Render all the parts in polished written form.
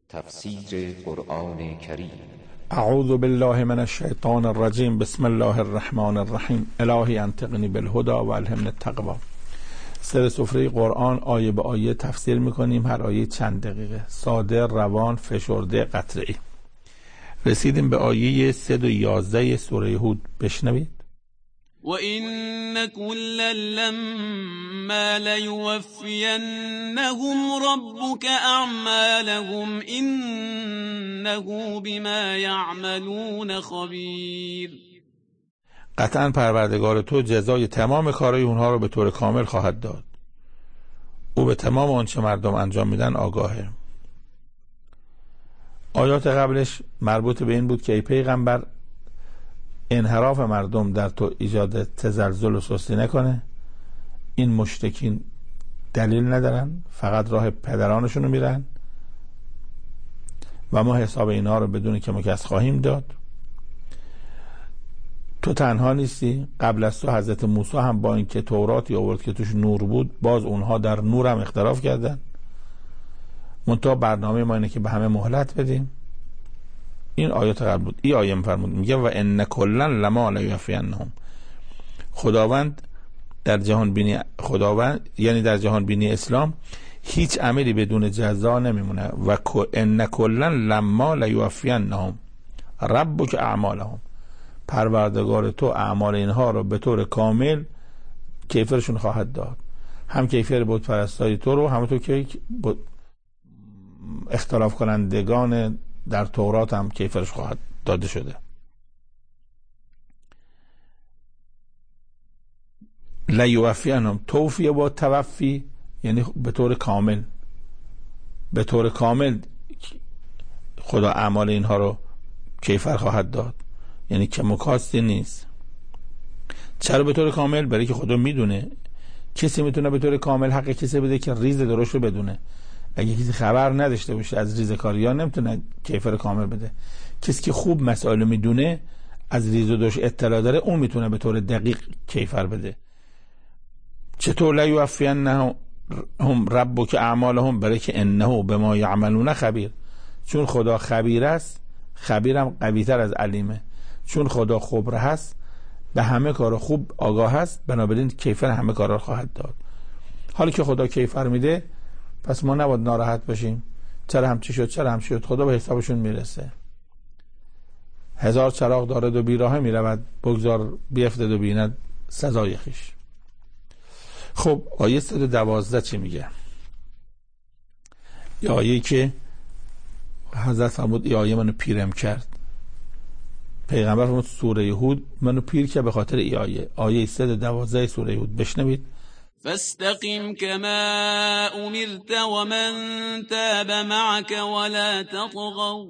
تفسیر قرآن کریم. اعوذ بالله من الشیطان الرجیم. بسم الله الرحمن الرحیم. الهی انطقنی بالهدی و الهمنی التقوی. سر سفره قرآن آیه به آیه تفسیر میکنیم، هر آیه چند دقیقه، ساده، روان، فشرده، قطعی. رسیدیم به آیه 111 سوره هود. بشنوید. وَإِنَّ كُلًّا لَّمَّا لَيُوَفِّيَنَّهُمْ رَبُّكَ أَعْمَالَهُمْ إِنَّهُ بِمَا يَعْمَلُونَ خَبِيرٌ. قطعاً پروردگار تو جزای تمام کارهای اونها رو به طور کامل خواهد داد. او به تمام آنچه مردم انجام میدن آگاهه. آیات قبلش مربوط به این بود که ای پیغمبر، انحراف مردم در تو ایجاد تزلزل و سستی نکنه. این مشرکین دلیل ندارن، فقط راه پدرانشون رو میرن و ما حساب اینا رو بدون که مکس خواهیم داد. تو تنها نیستی، قبل از تو حضرت موسی هم با اینکه توراتی آورد که توش نور بود، باز اونها در نور هم اختلاف کردن. منتها برنامه ما اینه که به همه مهلت بدیم. این آیات قبل بود. این آیه میفرمود، میگه و ان کلا لما لیوفینهم. خداوند در جهان بینی، خداوند یعنی در جهان بینی اسلام هیچ عملی بدون جزا نمیمونه. و ان کلا لما لیوفینهم ربک اعمالهم. پروردگار تو اعمال اینها رو به طور کامل کیفرشون خواهد داد. هم کیفر بود پرستای تو رو، همونطور که اختلاف کنندگان در تورات هم کیفرش خواهد داده شده. لیوفینهم، توفیه با توفی یعنی به طور کامل. به طور کامل خدا اعمال اینها رو کیفر خواهد داد، یعنی که مکاستی نیست. چرا به طور کامل؟ برای که خدا میدونه کسی میتونه به طور کامل حق کسی بده که ریز درشت رو بدونه. اگه کسی خبر نداشته باشه از ریز کاریا نمیتونه کیفر کامل بده. کسی که خوب مسائل میدونه، از ریز و درشت اطلاع داره، اون میتونه به طور دقیق کیفر بده. چطور لیوفینهم ربک اعمالهم؟ برای که انه بما یعملون خبیر. چون خدا خبیر است، خبیرم قوی‌تر از علیمه. چون خدا خبر هست، به همه کار خوب آگاه هست، بنابراین کیفر همه کارا خواهد داد. حالی که خدا کیفر میده، پس ما نباید ناراحت باشیم. چرا همچی شد، چرا همچی شد؟ خدا به حسابشون میرسه. هزار چراغ دارد و بیراه میرود، بگذار بیفتد و بیند سزای خویش. خب آیه 112 چی میگه؟ یه آیه که حضرت فرمود ای آیه منو پیرم کرد. پیغمبر فرمود سوره هود منو پیر که به خاطر ای آیه. آیه 112 سوره هود. بشنوید. فاستقم كما أمرت ومن تاب معك ولا تطغوا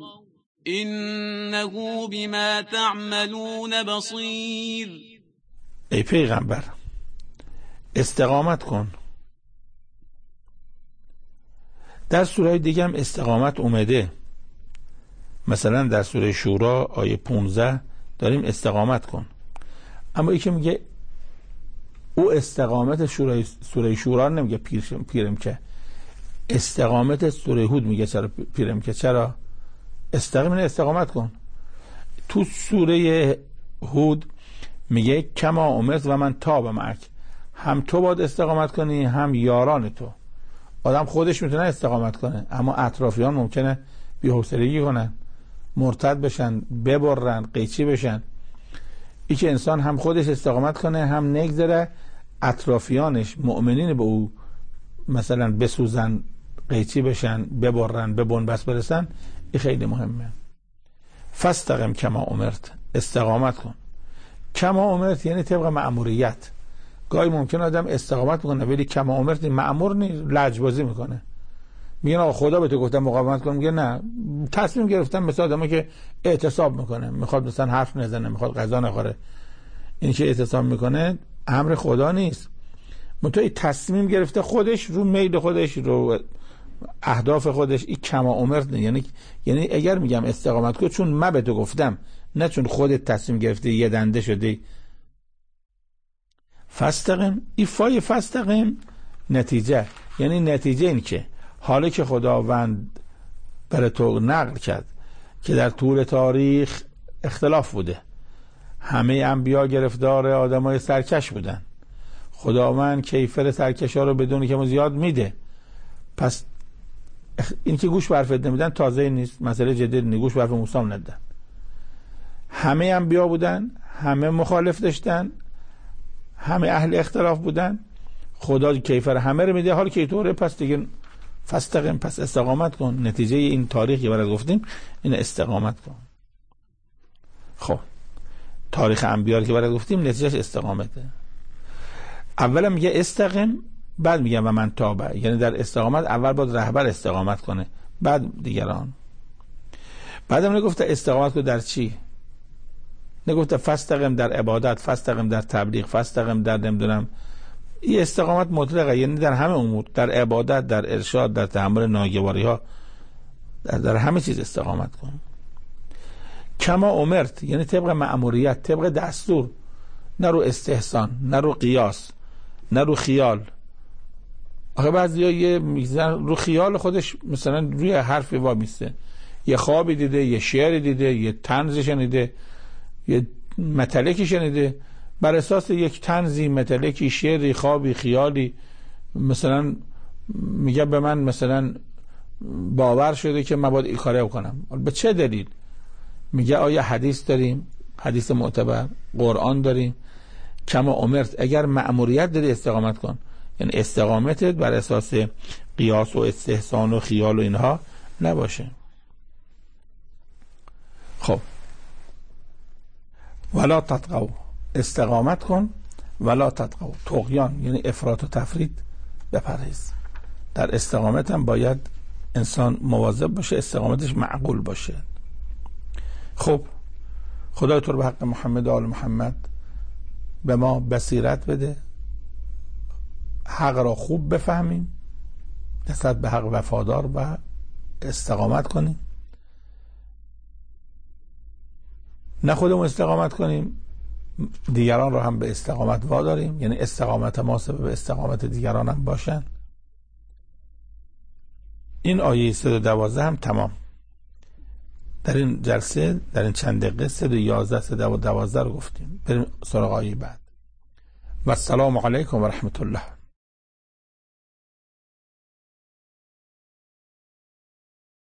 إنه بما تعملون بصير. ای پیغمبر استقامت کن. در سوره دیگه هم استقامت اومده. مثلا در سوره شورا آیه 15 داریم استقامت کن. اما یکی میگه او استقامت سوره شورا نمیگه پیرم که، استقامت سوره هود میگه چرا پیرم که. چرا؟ استقامت کن. تو سوره هود میگه کما امرت و من تاب معک. هم تو باید استقامت کنی، هم یاران تو. آدم خودش میتونه استقامت کنه، اما اطرافیان ممکنه بی‌حوصلگی کنن، مرتد بشن، ببرن، قیچی بشن. ای که انسان هم خودش استقامت کنه، هم نگذره اطرافیانش مؤمنین به او مثلا بسوزن، قیچی بشن، ببرن، به بنبست برسن. این خیلی مهمه. فاستقم کما امرت، استقامت کن. کما امرت یعنی طبق مأموریت. گاهی ممکن آدم استقامت میکنه ولی کما امرت مأمور نیست، لجبازی میکنه. میگن آقا خدا به تو گفتم مقاومت کن، میگه نه. تصمیم گرفتم، مثلا آدمی که اعتصاب میکنه، میخواد مثلا حرف نزنه، میخواد غذا نخوره، این که اعتصاب میکنه امر خدا نیست. منتها تصمیم گرفته خودش، رو میل خودش، رو اهداف خودش. این کما امرت نه. یعنی اگر میگم استقامت کن چون من به تو گفتم، نه چون خودت تصمیم گرفتی یه دنده شدی. فاستقم، ایفای فاستقم نتیجه، یعنی نتیجه این که حالا که خداوند برای تو نقل کرد که در طول تاریخ اختلاف بوده، همه انبیا گرفتار آدمای سرکش بودن، خداوند کیفر سرکشا رو بدون که زیاد میده، پس این که گوش برفت نمیدن تازه نیست، مسئله جدی نیست، گوش برف موسی ندن، همه انبیا بودن، همه مخالف داشتن، همه اهل اختلاف بودن، خدا کیفر همه رو میده، حال که اینطوره پس دیگه فاستقم، پس استقامت کن. نتیجه این تاریخی که برات گفتیم این استقامت کن. خب تاریخ انبیا که برات گفتیم نتیجهش استقامته. اولا میگه استقم، بعد میگه و من تابع، یعنی در استقامت اول باید رهبر استقامت کنه بعد دیگران. بعدم نگفته استقامت کن در چی، نگفته فاستقم در عبادت، فاستقم در تبلیغ، فاستقم در نمیدونم، این استقامت مطلقه، یعنی در همه امور، در عبادت، در ارشاد، در تحمل ناگواری ها، در همه چیز استقامت کن. کما امرت، یعنی طبق مأموریت، طبق دستور، نه رو استحسان، نه رو قیاس، نه رو خیال. آخه بعضیا یه میگذن رو خیال خودش، مثلا روی حرفی وامیسته، یه خوابی دیده، یه شعری دیده، یه طنزی شنیده، یه مطلقی شنیده، بر اساس یک طنزی، مطلقی، شعری، خوابی، خیالی مثلا میگه به من مثلا باور شده که من باید این کاره بکنم. به چه دلیل؟ میگه آیا حدیث داریم، حدیث معتبر، قرآن داریم؟ کما امرت، اگر مأموریت داری استقامت کن، یعنی استقامتت بر اساس قیاس و استحسان و خیال و اینها نباشه. خب ولا تطغوا، استقامت کن، ولا تطغوا، طغیان یعنی افراط و تفرید بپرهیز. در استقامت هم باید انسان مواظب باشه، استقامتش معقول باشه. خب خدای تو رو به حق محمد و آل محمد به ما بصیرت بده، حق را خوب بفهمیم، نسبت به حق وفادار و استقامت کنیم، نه خودمون استقامت کنیم، دیگران رو هم به استقامت واداریم، یعنی استقامت ما سبب استقامت دیگران هم باشن. این آیه 312 هم تمام. در این جلسه، در این چند دقیقه 311 312 رو گفتیم. بریم سراغ آیه بعد. و السلام علیکم و رحمت الله.